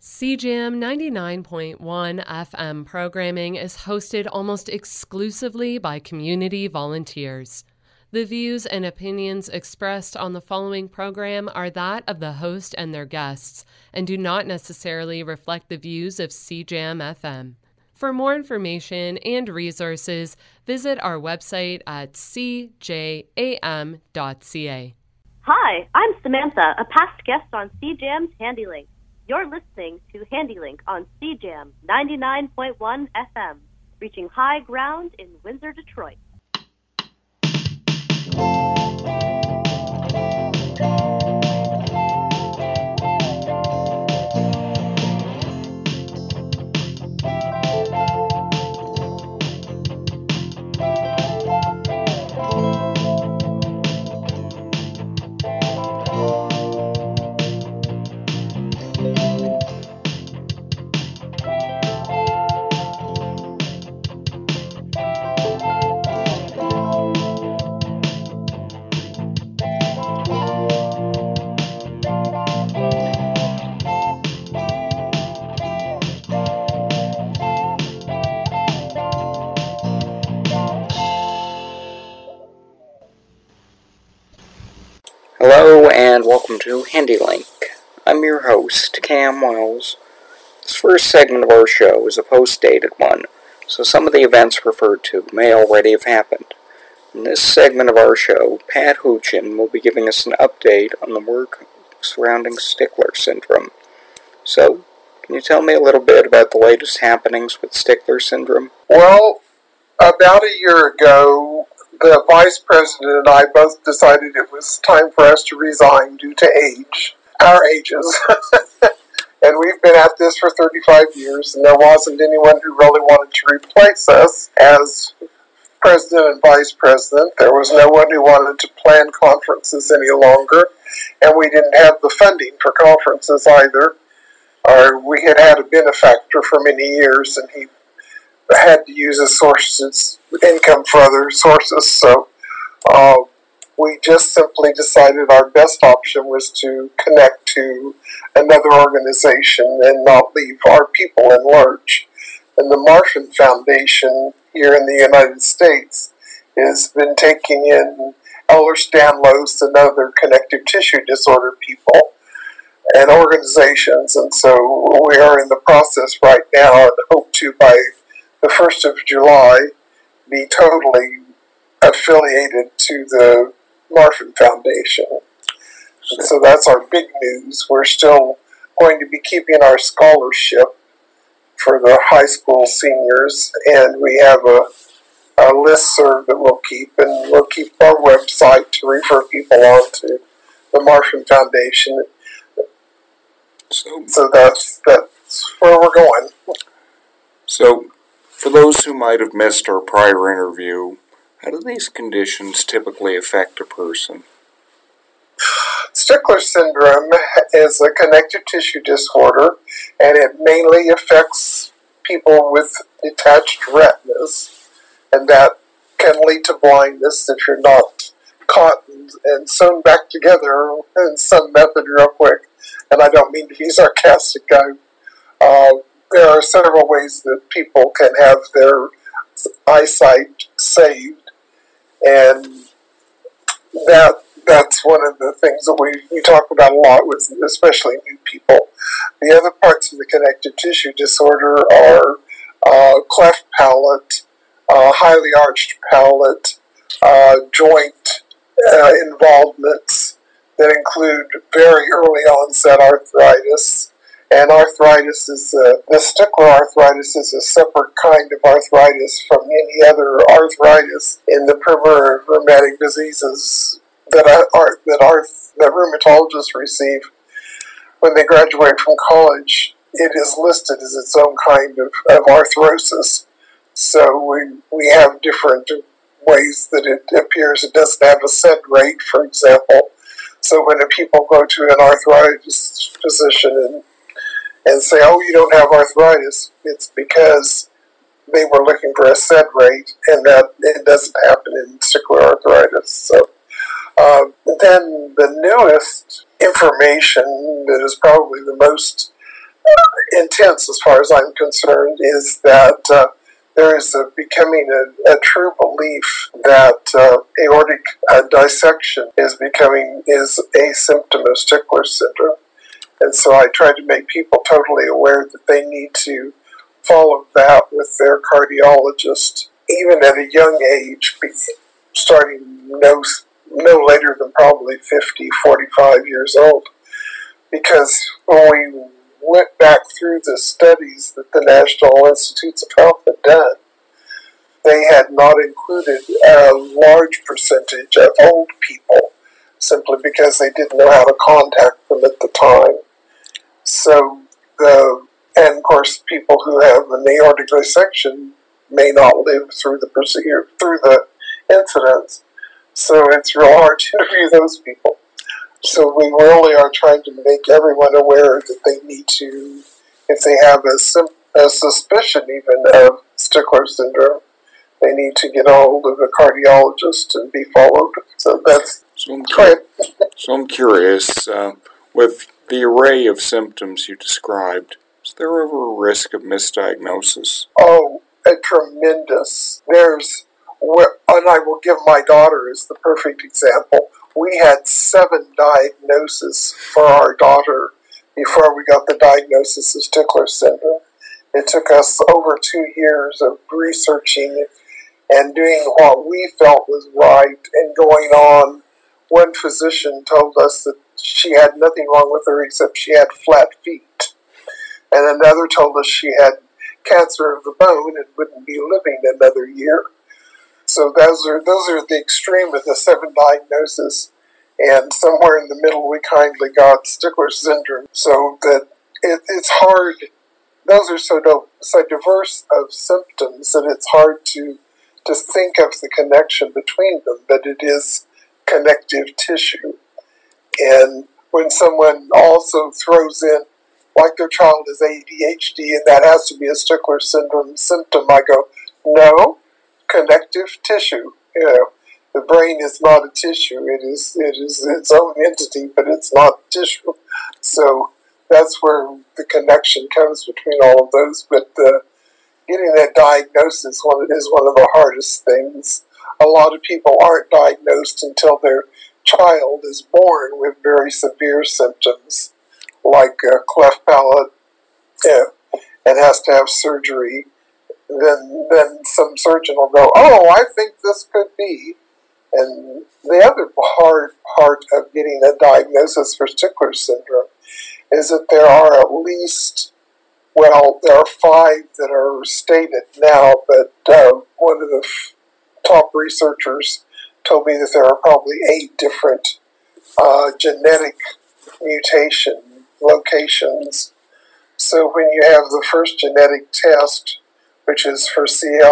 CJAM 99.1 FM programming is hosted almost exclusively by community volunteers. The views and opinions expressed on the following program are that of the host and their guests, and do not necessarily reflect the views of CJAM FM. For more information and resources, visit our website at cjam.ca. Hi, I'm Samantha, a past guest on CJAM's HandyLink. You're listening to HandyLink on CJAM 99.1 FM, reaching high ground in Windsor, Detroit. Hello and welcome to HandyLink. I'm your host, Cam Wells. This first segment of our show is a post-dated one, so some of the events referred to may already have happened. In this segment of our show, Pat Hoochin will be giving us an update on the work surrounding Stickler Syndrome. So, can you tell me a little bit about the latest happenings with Stickler Syndrome? Well, about a year ago, the Vice President and I both decided it was time for us to resign due to age, our ages. And we've been at this for 35 years, and there wasn't anyone who really wanted to replace us as President and Vice President. There was no one who wanted to plan conferences any longer, and we didn't have the funding for conferences either. We had a benefactor for many years, and he had to use his income for other sources, so we just simply decided our best option was to connect to another organization and not leave our people in lurch. And the Marfan Foundation here in the United States has been taking in Ehlers-Danlos and other connective tissue disorder people and organizations, and so we are in the process right now and hope to, by the 1st of July, be totally affiliated to the Marfan Foundation. And so that's our big news. We're still going to be keeping our scholarship for the high school seniors, and we have a listserv that we'll keep, and we'll keep our website to refer people on to the Marfan Foundation. So that's where we're going. So, for those who might have missed our prior interview, how do these conditions typically affect a person? Stickler syndrome is a connective tissue disorder, and it mainly affects people with detached retinas, and that can lead to blindness if you're not caught and sewn back together in some method real quick. And I don't mean to be sarcastic, guys. There are several ways that people can have their eyesight saved, and that's one of the things that we talk about a lot with especially new people. The other parts of the connective tissue disorder are cleft palate, highly arched palate, joint involvements that include very early onset arthritis. And arthritis is, the Stickler arthritis is a separate kind of arthritis from any other arthritis in the primary rheumatic diseases that rheumatologists receive when they graduate from college. It is listed as its own kind of arthrosis. So we have different ways that it appears. It doesn't have a SED rate, for example. So when people go to an arthritis physician and say, oh, you don't have arthritis, it's because they were looking for a SED rate, and that it doesn't happen in stickler arthritis. So then the newest information that is probably the most intense as far as I'm concerned is that there is becoming a true belief that aortic dissection is a symptom of Stickler syndrome. And so I try to make people totally aware that they need to follow that with their cardiologist, even at a young age, starting no later than probably 50, 45 years old. Because when we went back through the studies that the National Institutes of Health had done, they had not included a large percentage of old people simply because they didn't know how to contact them at the time. So, and of course, people who have an aortic dissection may not live through the procedure, through the incidents. So it's real hard to interview those people. So we really are trying to make everyone aware that they need to, if they have a suspicion even of Stickler syndrome, they need to get a hold of a cardiologist and be followed. So that's So I'm curious, with the array of symptoms you described, is there ever a risk of misdiagnosis? Oh, a tremendous. And I will give my daughter as the perfect example. We had 7 diagnoses for our daughter before we got the diagnosis of Stickler syndrome. It took us over 2 years of researching and doing what we felt was right and going on. One physician told us that she had nothing wrong with her except she had flat feet. And another told us she had cancer of the bone and wouldn't be living another year. So those are the extreme of the 7 diagnoses, and somewhere in the middle we kindly got Stickler syndrome. So that it's hard. Those are so diverse of symptoms that it's hard to think of the connection between them. But it is connective tissue, and when someone also throws in like their child has ADHD and that has to be a Stickler syndrome symptom, I go, no. Connective tissue. The brain is not a tissue. It is its own entity, but it's not tissue. So that's where the connection comes between all of those. But getting that diagnosis is one of the hardest things. A lot of people aren't diagnosed until their child is born with very severe symptoms, like cleft palate, and has to have surgery. Then some surgeon will go, oh, I think this could be. And the other hard part of getting a diagnosis for Stickler syndrome is that there are at least, there are 5 that are stated now, but one of the top researchers told me that there are probably 8 different genetic mutation locations. So when you have the first genetic test, which is for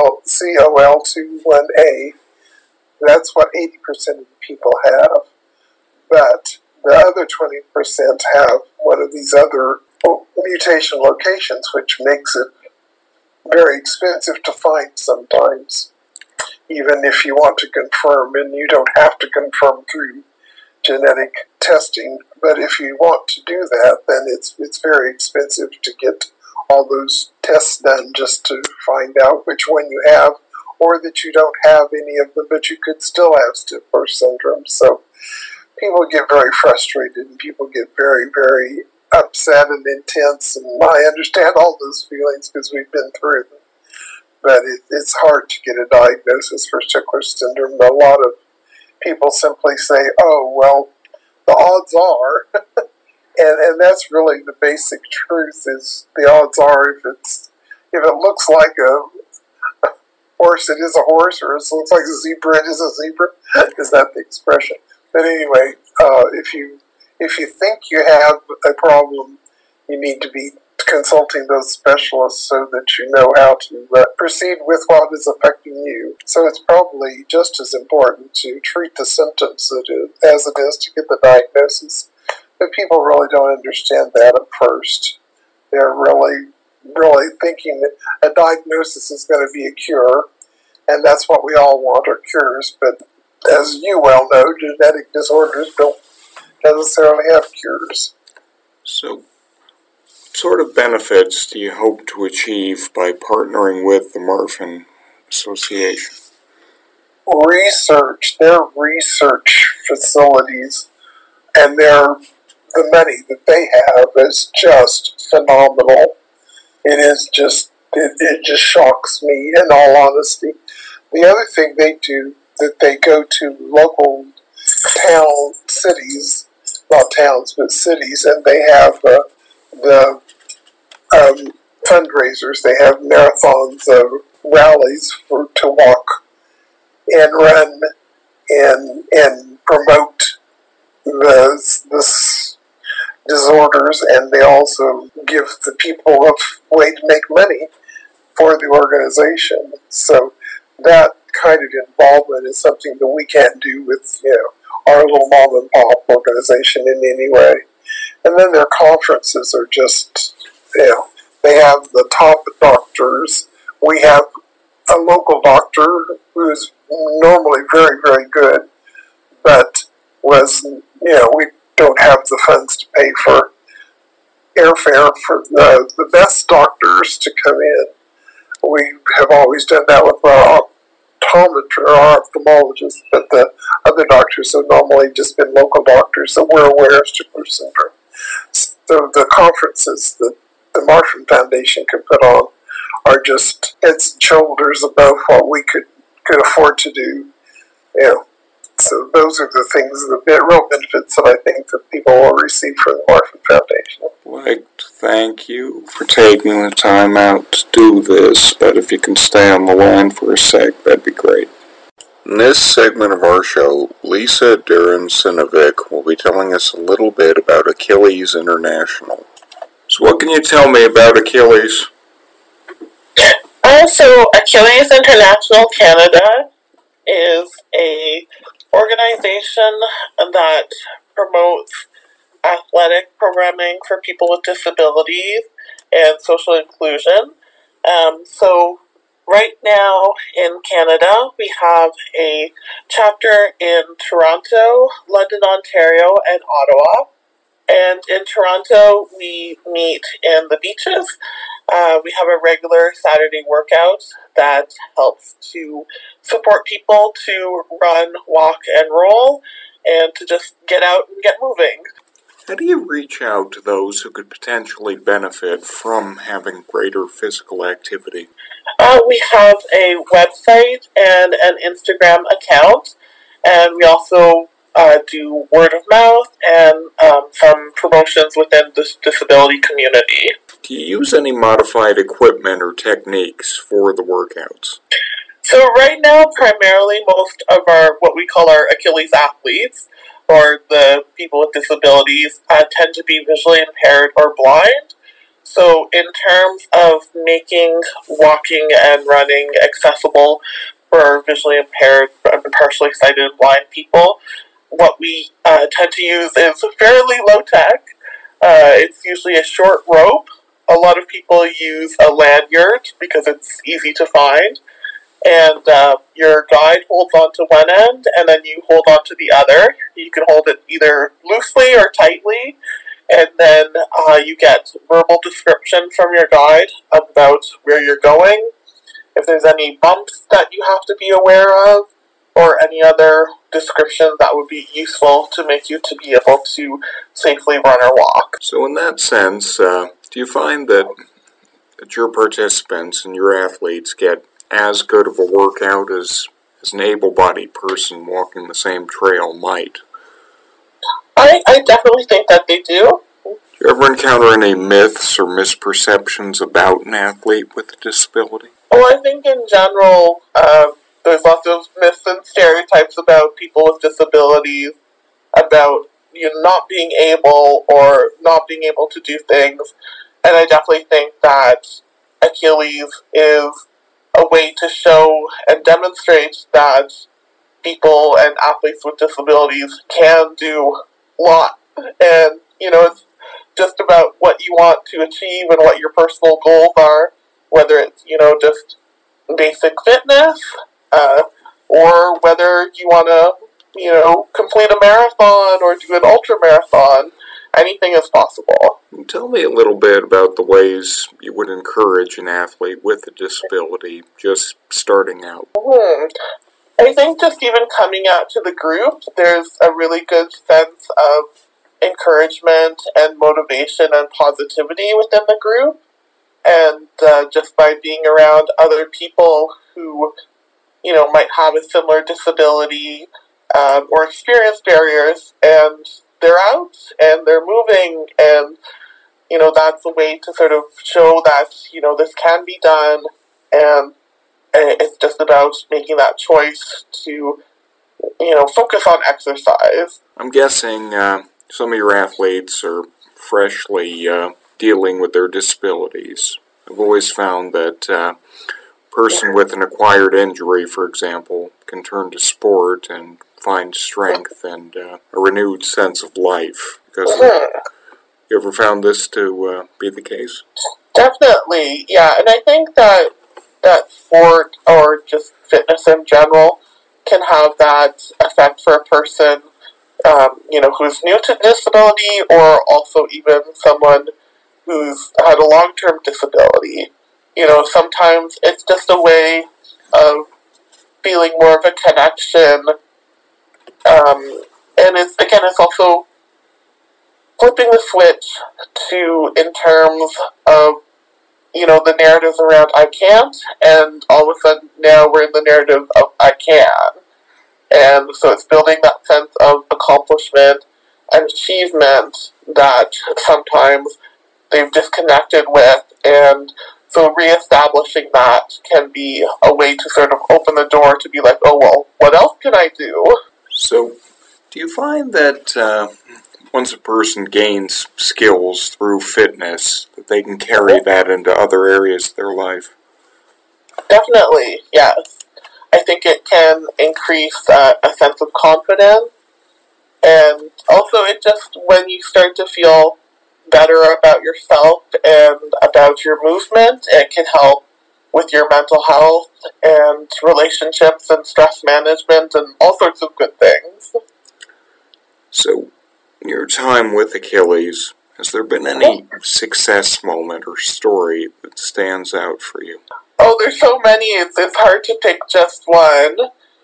COL21A, that's what 80% of the people have. But the other 20% have one of these other mutation locations, which makes it very expensive to find sometimes, even if you want to confirm, and you don't have to confirm through genetic testing. But if you want to do that, then it's very expensive to get all those tests done just to find out which one you have, or that you don't have any of them, but you could still have Stickler syndrome. So people get very frustrated and people get very, very upset and intense, and I understand all those feelings because we've been through them. But it's hard to get a diagnosis for Stickler syndrome. A lot of people simply say, oh, well, the odds are, and that's really the basic truth, is the odds are if it looks like a horse, it is a horse, or if it looks like a zebra, it is a zebra. Is that the expression? But anyway, if you think you have a problem, you need to be consulting those specialists so that you know how to proceed with what is affecting you. So it's probably just as important to treat the symptoms as it is to get the diagnosis. But people really don't understand that at first. They're really thinking that a diagnosis is going to be a cure, and that's what we all want, are cures. But as you well know, genetic disorders don't necessarily have cures. So, sort of benefits do you hope to achieve by partnering with the Marfan Association? Their research facilities and the money that they have is just phenomenal. It just shocks me, in all honesty. The other thing they do, that they go to local cities, not towns, but cities, and they have the fundraisers. They have marathons, rallies to walk and run and promote the disorders, and they also give the people a way to make money for the organization. So that kind of involvement is something that we can't do with our little mom and pop organization in any way. And then their conferences are just, they have the top doctors. We have a local doctor who is normally very, very good, but we don't have the funds to pay for airfare for the best doctors to come in. We have always done that with our ophthalmologists, but the other doctors have normally just been local doctors that we're aware of Stickler syndrome. So the conferences that the Marfan Foundation could put on are just heads and shoulders above what we could afford to do. So those are the things, the real benefits that I think that people will receive from the Marfan Foundation. I'd like to thank you for taking the time out to do this, but if you can stay on the line for a sec, that'd be great. In this segment of our show, Lisa Duran-Sinovic will be telling us a little bit about Achilles International. So what can you tell me about Achilles? So Achilles International Canada is a organization that promotes athletic programming for people with disabilities and social inclusion. So right now in Canada, we have a chapter in Toronto, London, Ontario, and Ottawa. And in Toronto, we meet in the beaches. We have a regular Saturday workout that helps to support people to run, walk, and roll, and to just get out and get moving. How do you reach out to those who could potentially benefit from having greater physical activity? We have a website and an Instagram account, and we also do word of mouth and some promotions within the disability community. Do you use any modified equipment or techniques for the workouts? So right now, primarily most of what we call our Achilles athletes, or the people with disabilities, tend to be visually impaired or blind. So in terms of making walking and running accessible for visually impaired and partially sighted and blind people, what we tend to use is fairly low tech. It's usually a short rope. A lot of people use a lanyard because it's easy to find. And your guide holds onto one end, and then you hold onto the other. You can hold it either loosely or tightly, and then you get verbal description from your guide about where you're going, if there's any bumps that you have to be aware of, or any other description that would be useful to make you to be able to safely run or walk. So in that sense, do you find that your participants and your athletes get as good of a workout as an able-bodied person walking the same trail might? I definitely think that they do. Do you ever encounter any myths or misperceptions about an athlete with a disability? Well, I think in general, there's lots of myths and stereotypes about people with disabilities, about not being able or not being able to do things. And I definitely think that Achilles is a way to show and demonstrate that people and athletes with disabilities can do a lot. And, it's just about what you want to achieve and what your personal goals are, whether it's, just basic fitness, or whether you want to, complete a marathon or do an ultra marathon. anything is possible. Tell me a little bit about the ways you would encourage an athlete with a disability just starting out. I think just even coming out to the group, there's a really good sense of encouragement and motivation and positivity within the group. And just by being around other people who, might have a similar disability or experience barriers, and they're out and they're moving, and that's a way to sort of show that this can be done, and it's just about making that choice to focus on exercise. I'm guessing some of your athletes are freshly dealing with their disabilities. I've always found that a person with an acquired injury, for example, can turn to sport and find strength and a renewed sense of life. Because you ever found this to be the case? Definitely, yeah. And I think that sport or just fitness in general can have that effect for a person, who's new to disability, or also even someone who's had a long-term disability. Sometimes it's just a way of feeling more of a connection. And it's also flipping the switch in terms of, the narratives around I can't, and all of a sudden now we're in the narrative of I can. And so it's building that sense of accomplishment and achievement that sometimes they've disconnected with, and so reestablishing that can be a way to sort of open the door to be like, oh, well, what else can I do? So, do you find that once a person gains skills through fitness, that they can carry that into other areas of their life? Definitely, yes. I think it can increase a sense of confidence, and also it just, when you start to feel better about yourself and about your movement, it can help with your mental health and relationships and stress management and all sorts of good things. So, in your time with Achilles, has there been any success moment or story that stands out for you? Oh, there's so many. It's hard to pick just one.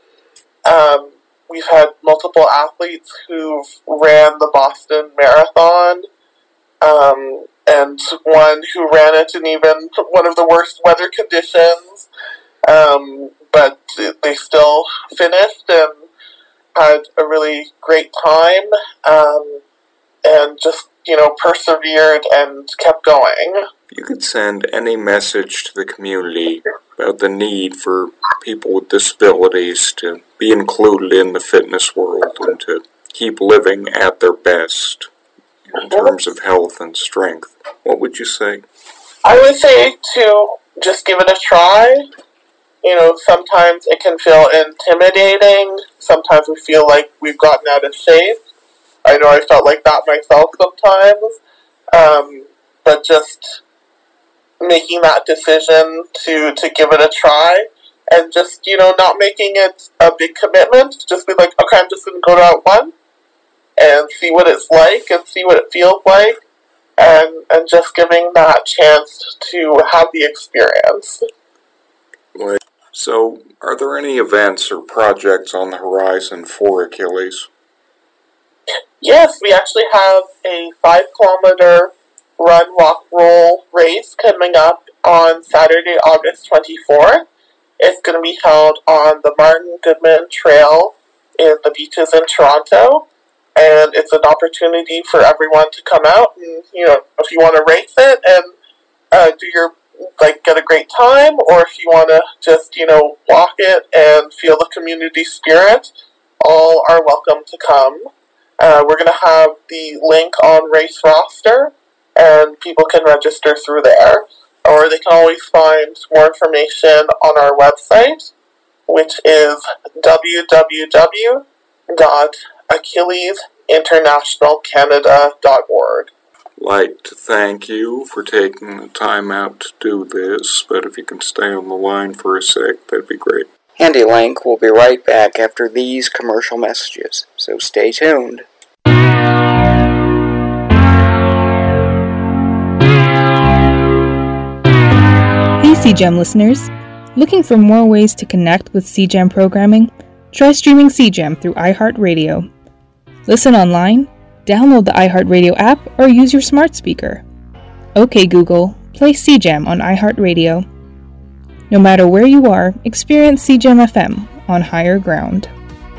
We've had multiple athletes who've ran the Boston Marathon, and one who ran it in even one of the worst weather conditions, but they still finished and had a really great time, and just, persevered and kept going. If you could send any message to the community about the need for people with disabilities to be included in the fitness world and to keep living at their best in terms of health and strength, what would you say? I would say to just give it a try. Sometimes it can feel intimidating. Sometimes we feel like we've gotten out of shape. I know I felt like that myself sometimes. But just making that decision to give it a try, and just, not making it a big commitment. Just be like, okay, I'm just going to go to one and see what it's like and see what it feels like, and just giving that chance to have the experience. So, are there any events or projects on the horizon for Achilles? Yes, we actually have a 5-kilometer run, walk, roll race coming up on Saturday, August 24th. It's going to be held on the Martin Goodman Trail in the beaches in Toronto. And it's an opportunity for everyone to come out and, if you want to race it and get a great time, or if you want to just, walk it and feel the community spirit, all are welcome to come. We're going to have the link on Race Roster, and people can register through there. Or they can always find more information on our website, which is www.achillesinternationalcanada.org. I'd like to thank you for taking the time out to do this, but if you can stay on the line for a sec, that'd be great. HandyLink will be right back after these commercial messages, so stay tuned. CJAM listeners! Looking for more ways to connect with CJAM programming? Try streaming CJAM through iHeartRadio. Listen online, download the iHeartRadio app, or use your smart speaker. OK Google, play CJAM on iHeartRadio. No matter where you are, experience CJAM FM on higher ground.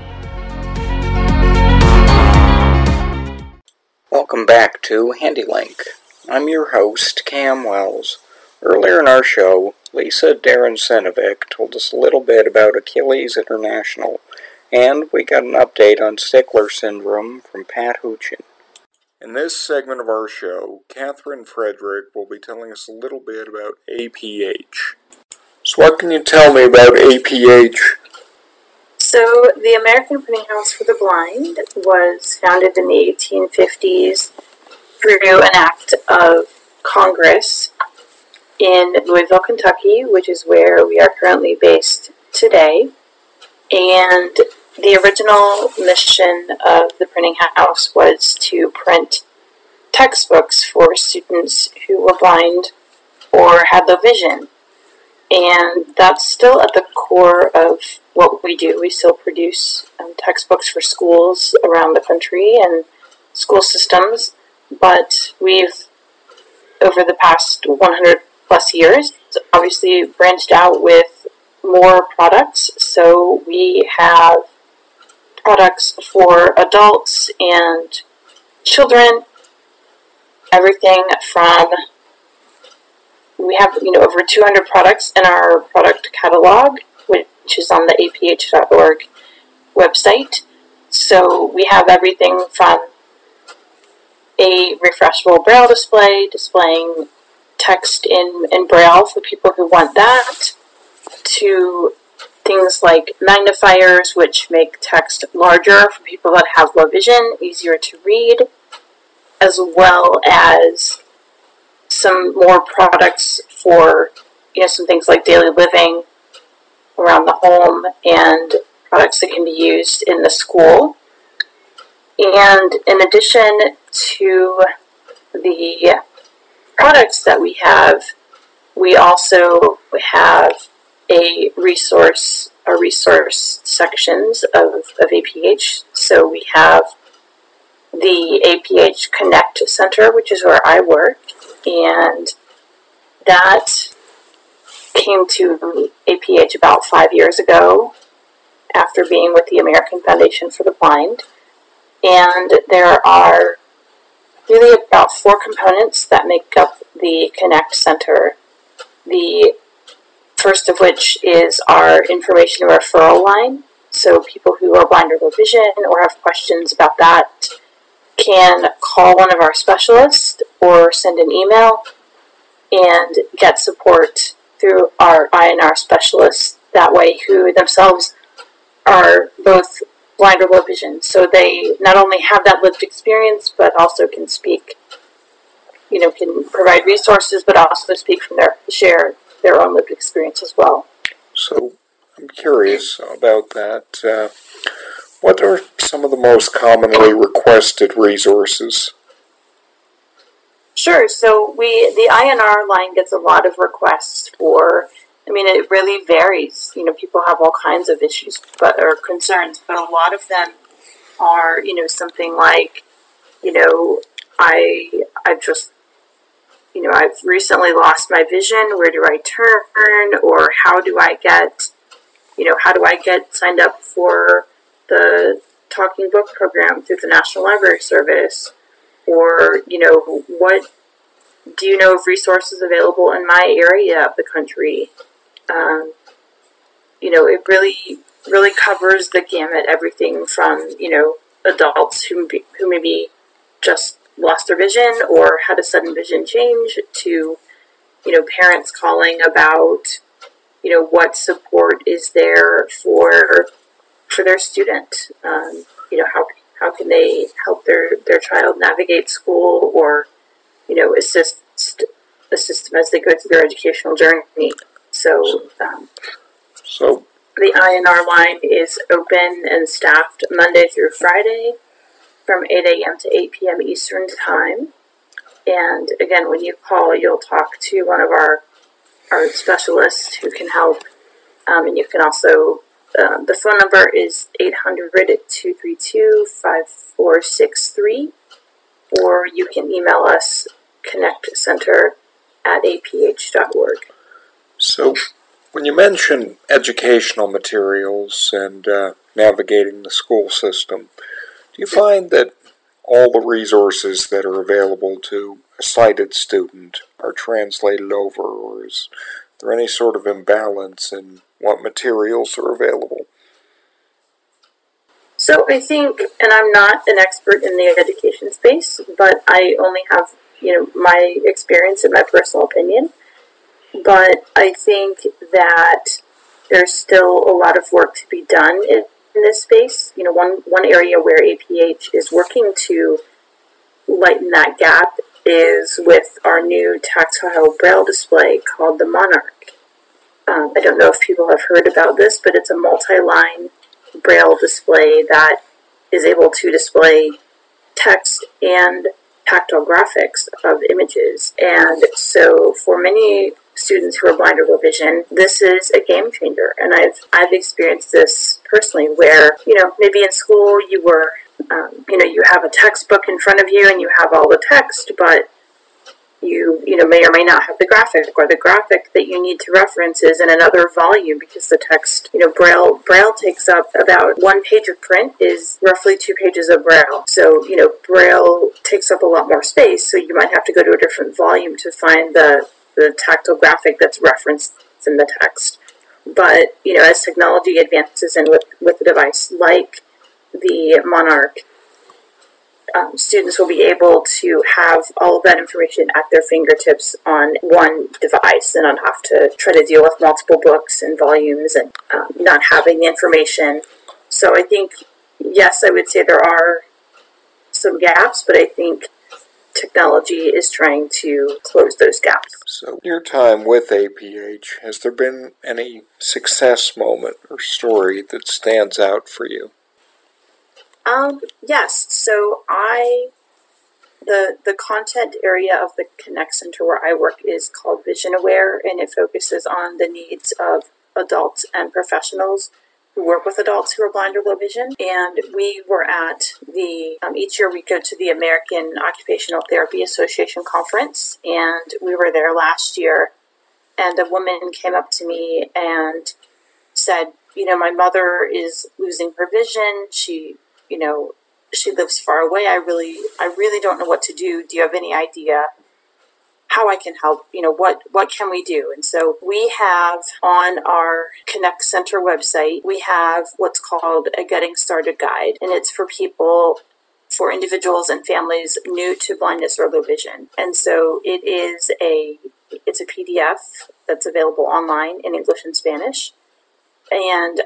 Welcome back to HandyLink. I'm your host, Cam Wells. Earlier in our show, Lisa Darren-Sinovic told us a little bit about Achilles International, and we got an update on Stickler syndrome from Pat Hoochin. In this segment of our show, Catherine Frederick will be telling us a little bit about APH. So what can you tell me about APH? So, the American Printing House for the Blind was founded in the 1850s through an act of Congress in Louisville, Kentucky, which is where we are currently based today. And the original mission of the printing house was to print textbooks for students who were blind or had low vision. And that's still at the core of what we do. We still produce textbooks for schools around the country and school systems, but we've, over the past 100 plus years, obviously branched out with more products. So we have products for adults and children, everything from, we have over 200 products in our product catalog, which is on the aph.org website. So we have everything from a refreshable braille display, displaying text in braille for people who want that, to things like magnifiers, which make text larger for people that have low vision, easier to read, as well as some more products for some things like daily living around the home and products that can be used in the school. And in addition to the products that we also have a resource sections of APH. So we have the APH Connect Center, which is where I work, and that came to APH about 5 years ago after being with the American Foundation for the Blind. And there are really about 4 components that make up the Connect Center. The first of which is our information referral line. So people who are blind or low vision or have questions about that can call one of our specialists or send an email and get support through our INR specialists that way, who themselves are both blind or low vision. So they not only have that lived experience, but also can speak, can provide resources, but also speak from share their own lived experience as well. So I'm curious about that. What are some of the most commonly requested resources? Sure. So the INR line gets a lot of requests for, it really varies. People have all kinds of issues or concerns, but a lot of them are, something like, I've recently lost my vision. Where do I turn? Or how do I get signed up for the Talking Book program through the National Library Service? Or, what do you know of resources available in my area of the country? It really covers the gamut, everything from, adults who maybe just lost their vision or had a sudden vision change to, parents calling about, what support is there for their student. How can they help their child navigate school or, assist them as they go through their educational journey. So the INR line is open and staffed Monday through Friday from 8 a.m. to 8 p.m. Eastern Time. And again, when you call, you'll talk to one of our our specialists who can help. And you can also, the phone number is 800-232-5463, or you can email us connectcenter@aph.org. So, when you mention educational materials and navigating the school system, do you find that all the resources that are available to a sighted student are translated over, or is there any sort of imbalance in what materials are available? So I think, and I'm not an expert in the education space, but I only have, my experience and my personal opinion. But I think that there's still a lot of work to be done in this space. One area where APH is working to lighten that gap is with our new tactile braille display called the Monarch. I don't know if people have heard about this, but it's a multi-line braille display that is able to display text and tactile graphics of images. And so for many students who are blind or low vision, this is a game changer. And I've experienced this personally where, maybe in school you were, you have a textbook in front of you and you have all the text, but you may or may not have the graphic, or the graphic that you need to reference is in another volume because the text, Braille takes up about 1 page of print is roughly 2 pages of Braille. So, Braille takes up a lot more space, so you might have to go to a different volume to find the tactile graphic that's referenced in the text. But, as technology advances and with a device like the Monarch, students will be able to have all of that information at their fingertips on one device and not have to try to deal with multiple books and volumes and not having the information. So I think, yes, I would say there are some gaps, but I think technology is trying to close those gaps. So, in your time with APH, has there been any success moment or story that stands out for you? Yes, so the content area of the Connect Center where I work is called Vision Aware, and it focuses on the needs of adults and professionals who work with adults who are blind or low vision. And we were at each year we go to the American Occupational Therapy Association conference, and we were there last year, and a woman came up to me and said, my mother is losing her vision. She lives far away. I really don't know what to do. Do you have any idea how I can help? What can we do? And so we have on our Connect Center website, we have what's called a Getting Started Guide. And it's for for individuals and families new to blindness or low vision. And so it's a PDF that's available online in English and Spanish. And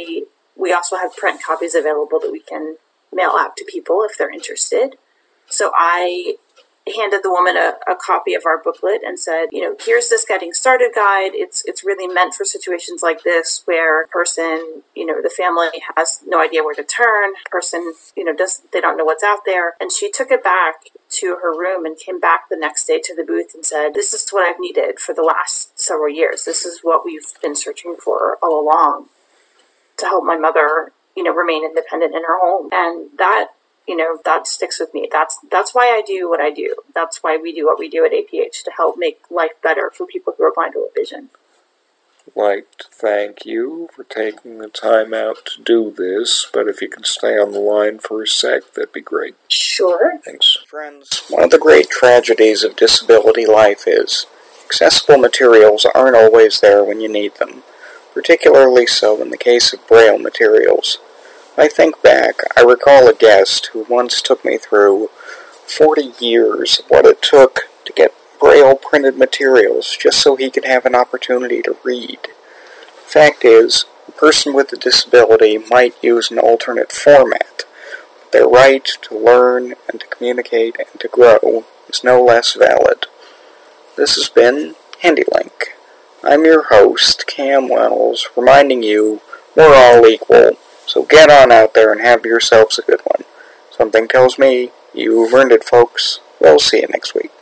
we also have print copies available that we can mail out to people if they're interested. So I handed the woman a copy of our booklet and said, here's this Getting Started Guide. It's really meant for situations like this where a person, the family has no idea where to turn. Person, they don't know what's out there. And she took it back to her room and came back the next day to the booth and said, this is what I've needed for the last several years. This is what we've been searching for all along to help my mother, remain independent in her home. And that, that sticks with me. That's why I do what I do. That's why we do what we do at APH, to help make life better for people who are blind or low vision. I'd like to thank you for taking the time out to do this, but if you can stay on the line for a sec, that'd be great. Sure. Thanks. Friends, one of the great tragedies of disability life is accessible materials aren't always there when you need them, particularly so in the case of Braille materials. When I think back, I recall a guest who once took me through 40 years of what it took to get Braille printed materials just so he could have an opportunity to read. The fact is, a person with a disability might use an alternate format, but their right to learn and to communicate and to grow is no less valid. This has been HandyLink. I'm your host, Cam Wells, reminding you we're all equal, so get on out there and have yourselves a good one. Something tells me you've earned it, folks. We'll see you next week.